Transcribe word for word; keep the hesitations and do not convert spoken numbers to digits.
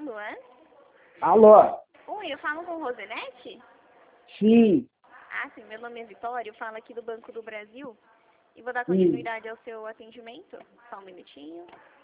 Alô? Alô? Oi, eu falo com Roselete? Sim. Ah, sim, meu nome é Vitória, eu falo aqui do Banco do Brasil e vou dar Sim. continuidade ao seu atendimento. Só um minutinho.